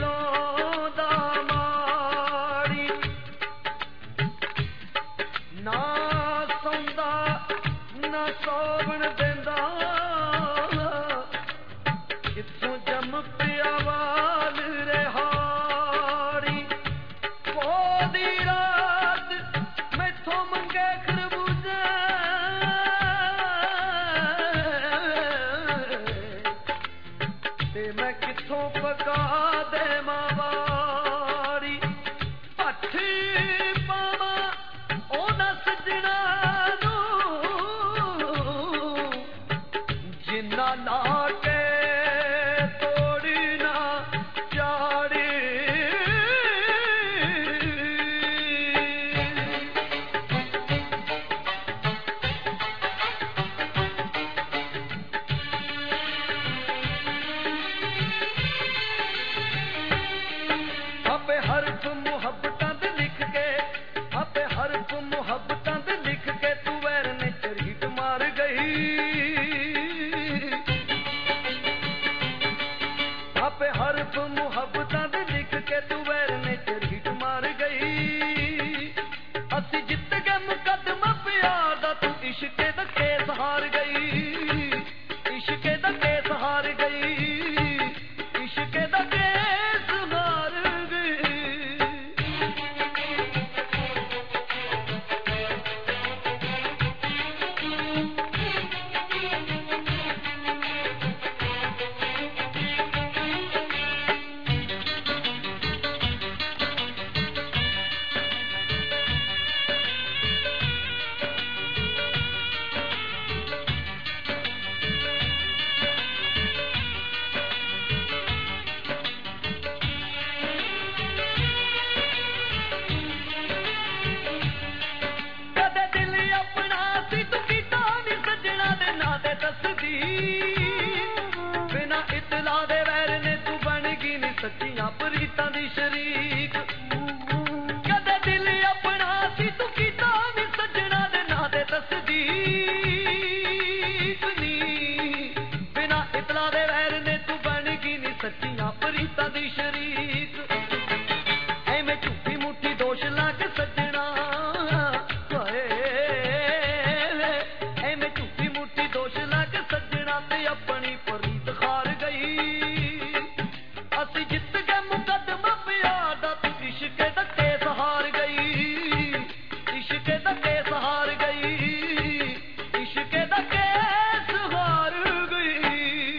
ਆਉਂਦਾ ਮਾੜੀ, ਨਾ ਸੌਂਦਾ ਨਾ ਸੋਵਣ ਦਿੰਦਾ, ਕਿੱਥੋਂ ਜੰਮ ਪਿਆ ਵਾਲ ਰਿਹਾੜੀ। ਪੋਹ ਦੀ ਰਾਤ ਮੈਥੋਂ ਮੰਗੇ ਖਰਬੂਜੇ, ਤੇ ਮੈਂ ਕਿੱਥੋਂ ਪਕਾ ਦੇਵਾਂ ਵਾਰੀ। ਭੱਠੀ ਪਾਵਾਂ ਉਹਨਾਂ ਸੱਜਣਾ ਨੂੰ, ਜਿੰਨਾ ਲਾ ਕੇ ਤੋੜੀ ਨਾ ਚਾੜੀ। ਆਪੇ ਹਰਫ ਮੁਹੱਬਤਾਂ ਦੇ ਲਿਖ ਕੇ, ਆਪੇ ਹਰਫ ਮੁਹੱਬਤਾਂ ਦੇ ਲਿਖ ਕੇ ਤੂੰ ਵੈਰ ਨੇ ਝਰੀਟ ਮਾਰ ਗਈ। ਆਪੇ ਹਰਫ ਮੁਹੱਬਤਾਂ ਦੇ ਲਿਖ ਕੇ ਤੂੰ ਵੈਰ ਨੇ ਝਰੀਟ ਮਾਰ ਗਈ। ਅਸੀਂ ਜਿੱਤ ਗਏ ਮੁਕੱਦਮਾ ਪਿਆਰ ਦਾ, ਤੂੰ ਇਸ਼ਕੇ ਦਾ ਕੇਸ ਹਾਰ ਗਈ। ਇਸ਼ਕੇ ਦਾ ਕੇਸ ਹਾਰ ਗਈ, ਇਸ਼ਕੇ ਦਾ ਕੇਸ ਹਾਰ ਗਈ। ਕਦੇ ਦਿਲ ਆਪਣਾ ਸੀ ਤੂੰ ਕੀਤਾ ਨੀ ਸੱਜਣਾ ਦੇ ਨਾਂ ਤੇ ਦੱਸਦੀ, ਬਿਨਾਂ ਇਤਲਾ ਦੇ ਵੈਰ ਨੇ ਤੂੰ ਬਣ ਗਈ ਨੀ ਸੱਚੀਆਂ ਪ੍ਰੀਤਾਂ ਦੀ ਸ਼ਰੀਕ। ਕਦੇ ਦਿਲ ਆਪਣਾ ਸੀ ਤੂੰ ਕੀਤਾ ਨੀ ਸੱਜਣਾ ਦੇ ਨਾਂ ਤੇ ਦੱਸਦੀ ਨੀ, ਬਿਨਾਂ ਇਤਲਾ ਦੇ ਵੈਰ ਨੇ ਤੂੰ ਬਣ ਗਈ ਨੀ ਸੱਚੀਆਂ ਪ੍ਰੀਤਾਂ ਦੀ ਸ਼ਰੀਕ। ਐਵੇਂ ਝੂਠੀ ਮੁੱਠੀ ਦੋਸ਼ ਲਾ ਕੇ ਸੱਜਣਾ, ਐਵੇਂ ਝੂਠੀ ਮੁੱਠੀ ਦੋਸ਼ ਲਾ ਕੇ ਸੱਜਣਾ ਤੇ ਆਪਣੀ ਪ੍ਰੀਤ ਹਾਰ ਗਈ। ਅਸੀਂ ਜਿੱਤ ਗਏ ਮੁਕੱਦਮਾ ਪਿਆਰ ਦਾ, ਤੂੰ ਇਸ਼ਕੇ ਦਾ ਕੇਸ ਹਾਰ ਗਈ। ਇਸ਼ਕੇ ਦਾ ਕੇਸ ਹਾਰ ਗਈ, ਇਸ਼ਕੇ ਦਾ ਕੇਸ ਹਾਰ ਗਈ।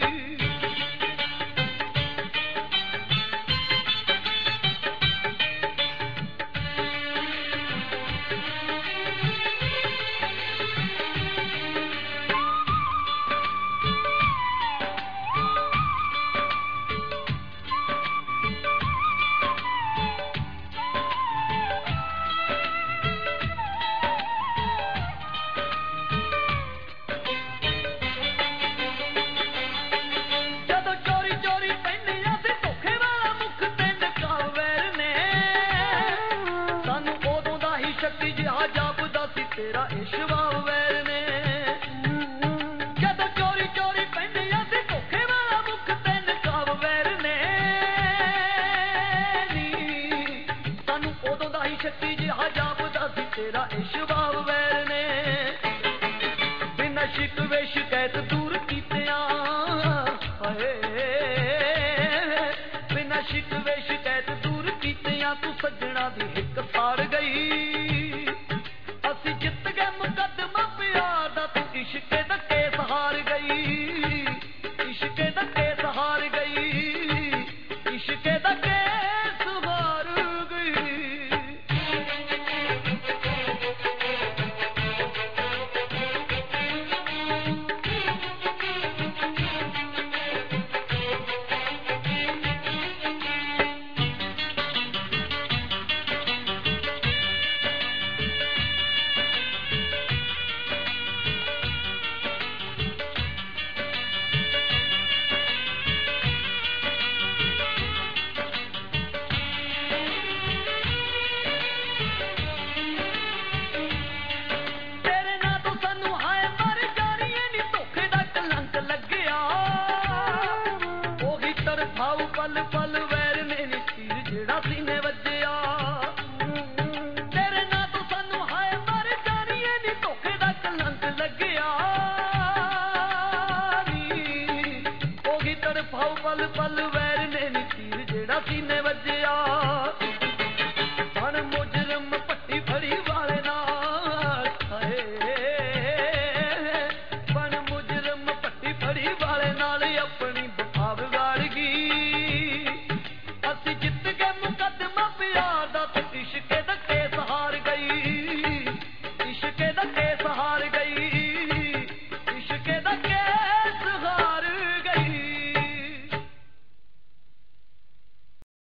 ਜਦੋਂ ਚੋਰੀ ਚੋਰੀ ਪੈਂਦੀਆਂ ਸੀ ਧੋਖੇ ਵਾਲਾ ਮੁਖ ਤੇ ਨਕਾਬ ਵੈਰ ਨੇ, ਸਾਨੂੰ ਉਦੋਂ ਦਾ ਹੀ ਸ਼ੱਕੀ ਜਿਹਾ ਜਾਪਦਾ ਸੀ ਤੇਰਾ ਇਸ਼ਵਾਬ ਵੈਰ ਨੇ। ਜਦੋਂ ਚੋਰੀ ਚੋਰੀ ਪੈਂਦੀਆਂ ਸੀ ਧੋਖੇ ਵਾਲਾ ਮੁਖ ਤੇ ਨਕਾਬ ਵੈਰ ਨੇ, ਨੀ ਸਾਨੂੰ ਉਦੋਂ ਦਾ ਹੀ ਸ਼ੱਕੀ ਜਿਹਾ ਜਾਪਦਾ ਸੀ ਤੇਰਾ ਇਸ਼ਵਾਬ ਵੈਰ ਨੇ। ਬਿਨਾਂ ਸ਼ਿਕਵੇ ਸ਼ਿਕਾਇਤ ਦੂਰ ਕੀਤਿਆਂ, ਬਿਨਾਂ ਸ਼ਿਕਵੇ ਸ਼ਿਕਾਇਤ ਦੂਰ ਕੀਤਿਆਂ ਤੂੰ ਸੱਜਣਾ ਦੀ ਹਿੱਕ ਸਾੜ ਗਈ। ਅਸੀਂ ਜਿੱਤ ਗਏ ਮੁਕੱਦਮਾ ਪਿਆਰ ਦਾ, ਤੂੰ ਇਸ਼ਕੇ